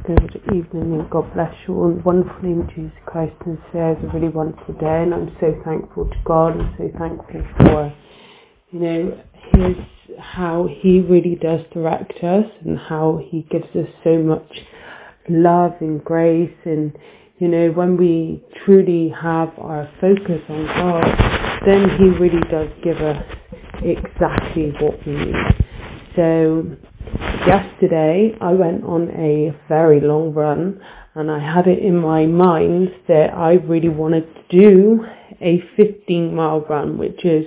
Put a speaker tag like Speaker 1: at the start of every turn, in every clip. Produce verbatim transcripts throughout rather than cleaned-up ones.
Speaker 1: Good evening and God bless you all in the wonderful name of Jesus Christ. And today is a really wonderful day, and I'm so thankful to God and so thankful for, you know, his, how he really does direct us and how he gives us so much love and grace. And, you know, when we truly have our focus on God, then he really does give us exactly what we need. So yesterday I went on a very long run, and I had it in my mind that I really wanted to do a fifteen mile run, which is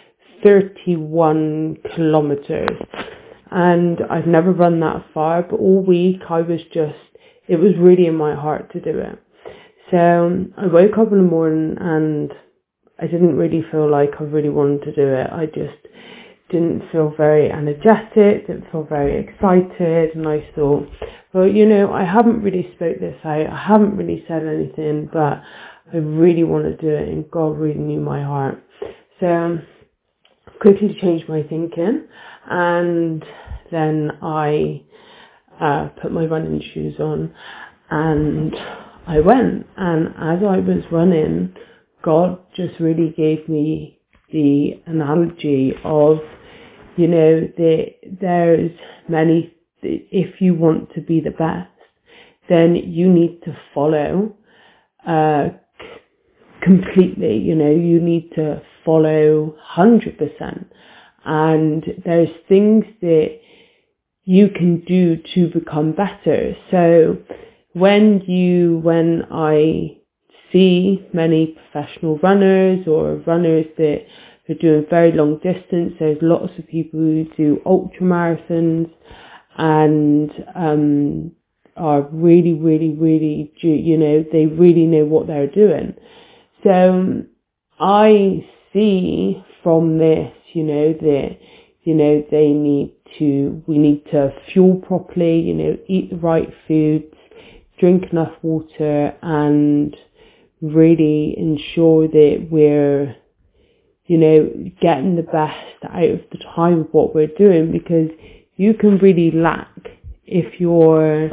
Speaker 1: thirty-one kilometers. And I've never run that far, but all week I was just, it was really in my heart to do it. So I woke up in the morning and I didn't really feel like I really wanted to do it. I just didn't feel very energetic, didn't feel very excited, and I thought, well, you know, I haven't really spoke this out, I haven't really said anything, but I really want to do it, and God really knew my heart. So I quickly changed my thinking, and then I uh, put my running shoes on, and I went, and as I was running, God just really gave me the analogy of, you know, that there's many, if you want to be the best, then you need to follow uh, completely, you know, you need to follow one hundred percent. And there's things that you can do to become better. So when you, when I see many professional runners or runners that are doing very long distance, there's lots of people who do ultra marathons and um, are really, really, really, you know, they really know what they're doing. So I see from this, you know, that, you know, they need to, we need to fuel properly, you know, eat the right foods, drink enough water, and really ensure that we're, you know, getting the best out of the time of what we're doing, because you can really lack if you're,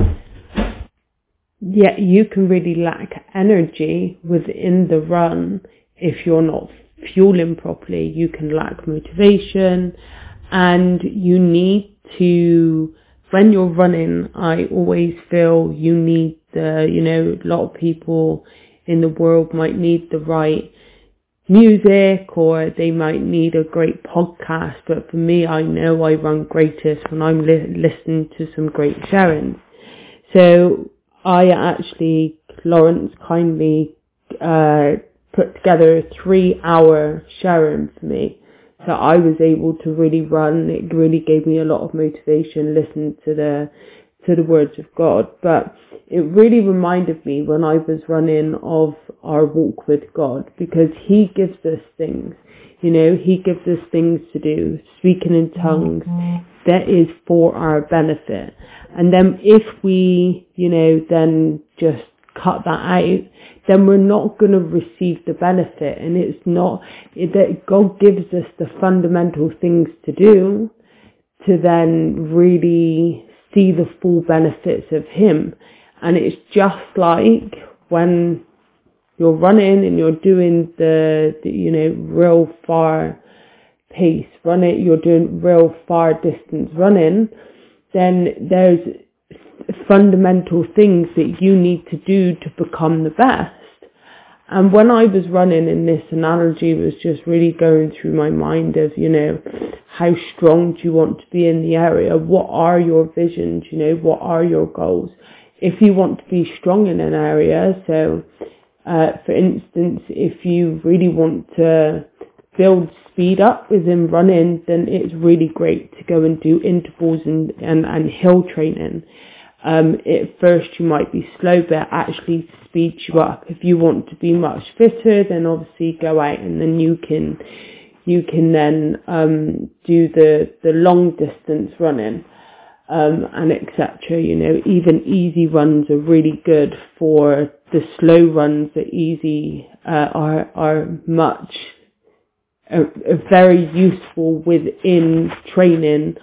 Speaker 1: yeah, you can really lack energy within the run if you're not fueling properly. You can lack motivation, and you need to, when you're running, I always feel you need the, you know, a lot of people in the world might need the right music, or they might need a great podcast, but for me, I know I run greatest when I'm li- listening to some great sharings. So I actually, Lawrence kindly uh, put together a three hour sharing for me, so I was able to really run. It really gave me a lot of motivation listening to the to the words of God. But it really reminded me when I was running of our walk with God, because he gives us things, you know, he gives us things to do, speaking in tongues, mm-hmm. that is for our benefit. And then if we, you know, then just cut that out, then we're not going to receive the benefit. And it's not that God gives us the fundamental things to do to then really see the full benefits of him. And it's just like when you're running and you're doing the, the you know, real far pace running, you're doing real far distance running, then there's fundamental things that you need to do to become the best. And when I was running, in this analogy was just really going through my mind of, you know, how strong do you want to be in the area? What are your visions? You know, what are your goals? If you want to be strong in an area, so uh, for instance, if you really want to build speed up within running, then it's really great to go and do intervals and, and, and hill training. Um, at first you might be slow, but actually speeds you up. If you want to be much fitter, then obviously go out and then you can, you can then, um, do the, the long distance running, um, and et cetera. You know, even easy runs are really good for the slow runs. That easy, uh, are, are much, are, are very useful within training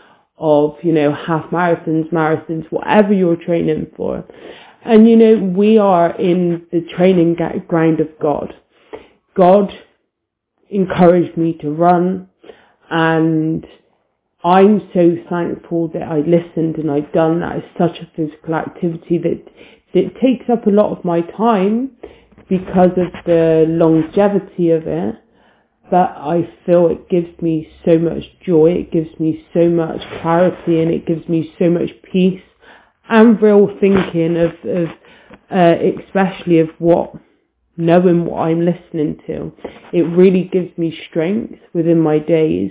Speaker 1: of, you know, half marathons, marathons, whatever you're training for. And, you know, we are in the training ground of God. God encouraged me to run, and I'm so thankful that I listened and I've done that. It's such a physical activity that, that takes up a lot of my time because of the longevity of it. But I feel it gives me so much joy, it gives me so much clarity, and it gives me so much peace and real thinking of, of uh, especially of what, knowing what I'm listening to. It really gives me strength within my days.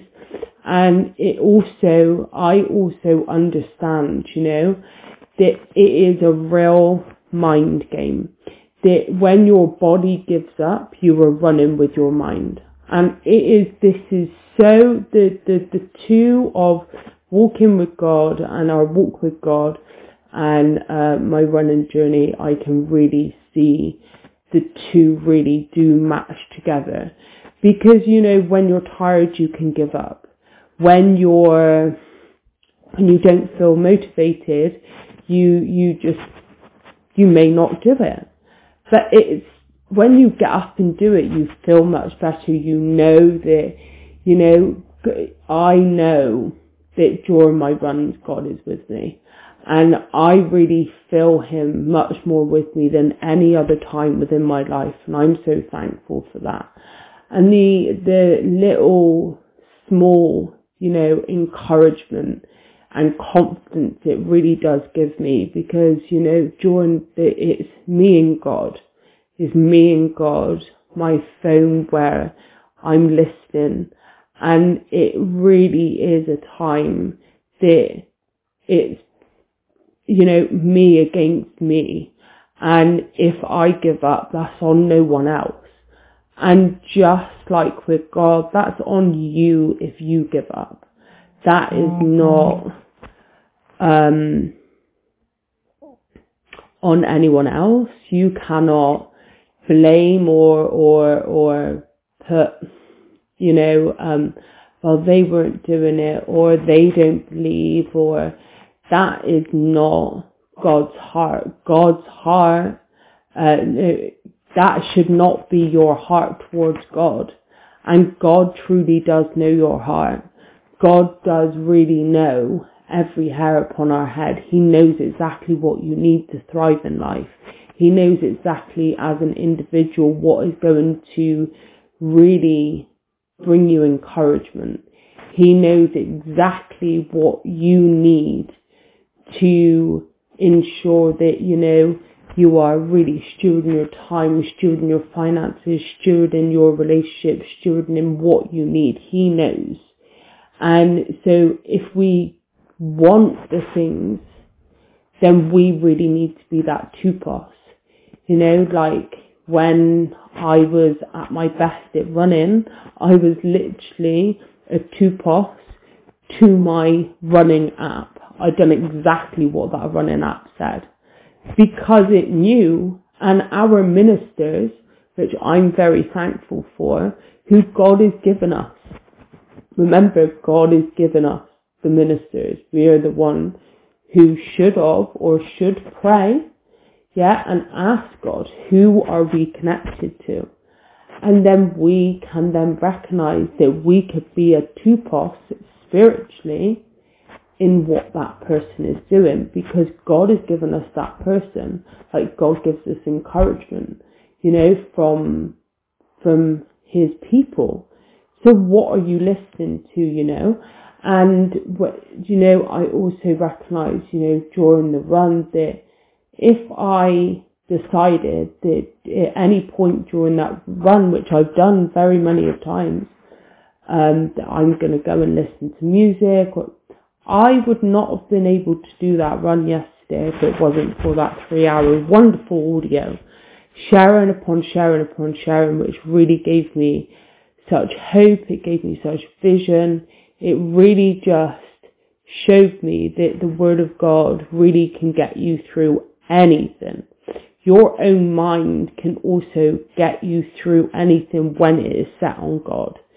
Speaker 1: And it also, I also understand, you know, that it is a real mind game. That when your body gives up, you are running with your mind. And it is, this is so, the, the, the two of walking with God and our walk with God and uh, my running journey, I can really see the two really do match together. Because, you know, when you're tired, you can give up. When you're, when you don't feel motivated, you, you just, you may not do it. But it's, when you get up and do it, you feel much better. You know that, you know, I know that during my runs, God is with me. And I really feel him much more with me than any other time within my life. And I'm so thankful for that. And the, the little small, you know, encouragement and confidence it really does give me, because, you know, during the, it's me and God. Is me and God, my phone where I'm listening, and it really is a time that it's, you know, me against me, and if I give up, that's on no one else. And just like with God, that's on you if you give up. That is not um, on anyone else. You cannot blame or or or put, you know, um, well, they weren't doing it, or they don't believe, or that is not God's heart. God's heart, uh, that should not be your heart towards God. And God truly does know your heart. God does really know every hair upon our head. He knows exactly what you need to thrive in life. He knows exactly as an individual what is going to really bring you encouragement. He knows exactly what you need to ensure that, you know, you are really stewarding your time, stewarding your finances, stewarding your relationship, stewarding what you need. He knows. And so if we want the things, then we really need to be that tupos. You know, like when I was at my best at running, I was literally a tupos to my running app. I'd done exactly what that running app said, because it knew, and our ministers, which I'm very thankful for, who God has given us. Remember, God has given us the ministers. We are the one who should have or should pray, yeah, and ask God, who are we connected to? And then we can then recognize that we could be a tupos spiritually in what that person is doing, because God has given us that person. Like God gives us encouragement, you know, from from his people. So what are you listening to, you know? And what, you know, I also recognize, you know, during the run that if I decided that at any point during that run, which I've done very many of times, um, that I'm going to go and listen to music, or I would not have been able to do that run yesterday if it wasn't for that three hour wonderful audio, sharing upon sharing upon sharing, which really gave me such hope, it gave me such vision. It really just showed me that the Word of God really can get you through anything. Your own mind can also get you through anything when it is set on God.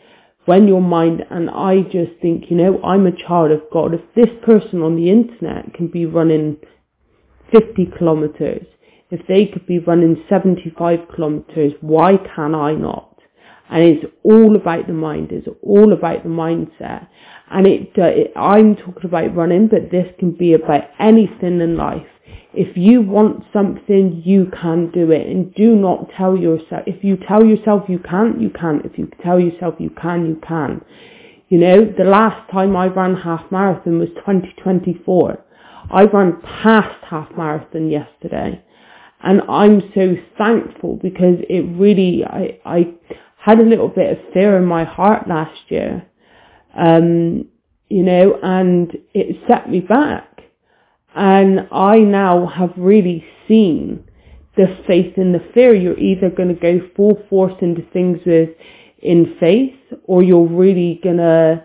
Speaker 1: when your mind, and I just think, you know, I'm a child of God. If this person on the internet can be running fifty kilometers, if they could be running seventy-five kilometers, why can I not? And it's all about the mind. It's all about the mindset. And it, uh, it, I'm talking about running, but this can be about anything in life. If you want something, you can do it. And do not tell yourself. If you tell yourself you can't, you can't. If you tell yourself you can, you can. You know, the last time I ran half marathon was twenty twenty-four. I ran past half marathon yesterday. And I'm so thankful because it really, I, I had a little bit of fear in my heart last year. Um, you know, and it set me back. And I now have really seen the faith and the fear. You're either going to go full force into things with in faith, or you're really going to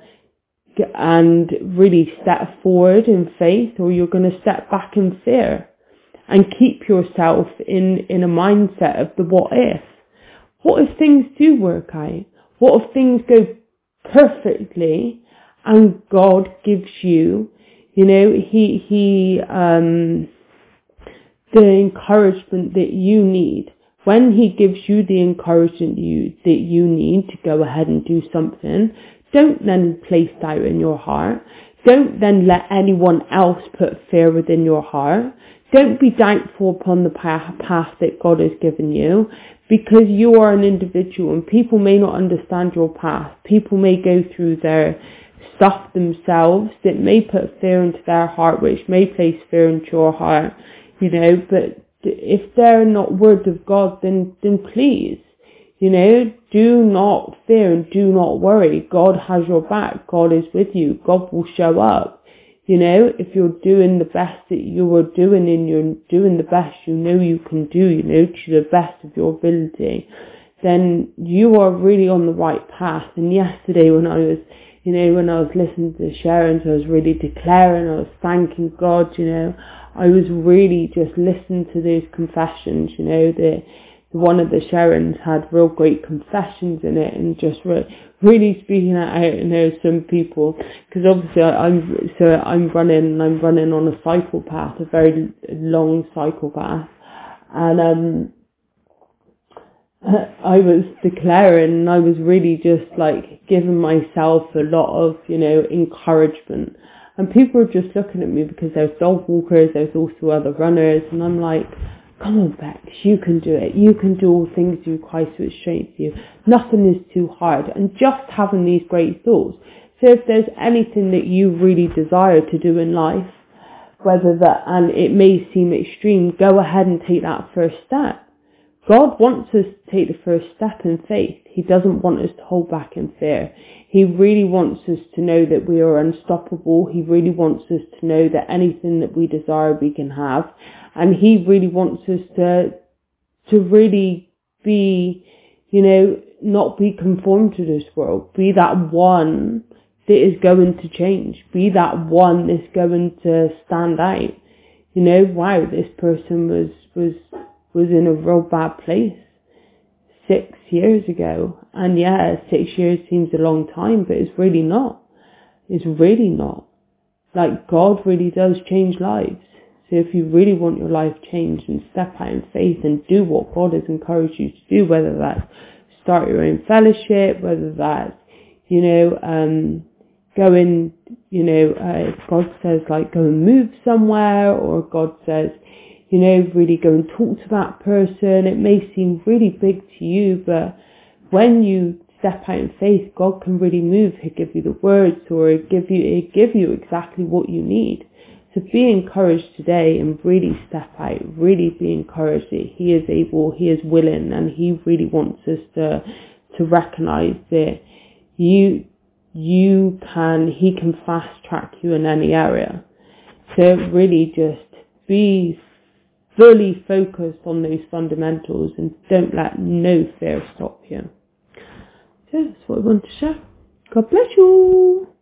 Speaker 1: and really step forward in faith, or you're going to step back in fear and keep yourself in, in a mindset of the what if. What if things do work out? What if things go perfectly and God gives you, you know, he, he, um, the encouragement that you need. When he gives you the encouragement you, that you need to go ahead and do something, don't then place doubt in your heart. Don't then let anyone else put fear within your heart. Don't be doubtful upon the path, path that God has given you, because you are an individual and people may not understand your path. People may go through their stuff themselves that may put fear into their heart, which may place fear into your heart, you know, but if they're not words of God, then, then please, you know, do not fear and do not worry. God has your back. God is with you. God will show up. You know, if you're doing the best that you are doing and you're doing the best you know you can do, you know, to the best of your ability, then you are really on the right path. And yesterday when I was, you know, when I was listening to Sharon's, I was really declaring, I was thanking God, you know, I was really just listening to those confessions, you know, the one of the Sharons had real great confessions in it, and just re- really speaking that out. And there are some people, because obviously I, I'm so I'm running and I'm running on a cycle path, a very long cycle path, and um, I was declaring, and I was really just like giving myself a lot of, you know, encouragement. And people are just looking at me because there's dog walkers, there's also other runners, and I'm like, come on, Bex, you can do it. You can do all things through Christ which strengthens you. Nothing is too hard. And just having these great thoughts. So if there's anything that you really desire to do in life, whether that, and it may seem extreme, go ahead and take that first step. God wants us to take the first step in faith. He doesn't want us to hold back in fear. He really wants us to know that we are unstoppable. He really wants us to know that anything that we desire we can have. And he really wants us to, to really be, you know, not be conformed to this world. Be that one that is going to change. Be that one that's going to stand out. You know, wow, this person was, was, was in a real bad place six years ago. And yeah, six years seems a long time, but it's really not. It's really not. Like, God really does change lives. So if you really want your life changed, and step out in faith and do what God has encouraged you to do, whether that's start your own fellowship, whether that's, you know, um, go in, you know, uh, if God says like go and move somewhere, or God says, you know, really go and talk to that person. It may seem really big to you, but when you step out in faith, God can really move. He'll give you the words, or he'll give you, he'll give you exactly what you need. So be encouraged today and really step out, really be encouraged that he is able, he is willing, and he really wants us to, to recognize that you, you can, he can fast track you in any area. So really just be fully focused on those fundamentals and don't let no fear stop you. So that's what I want to share. God bless you.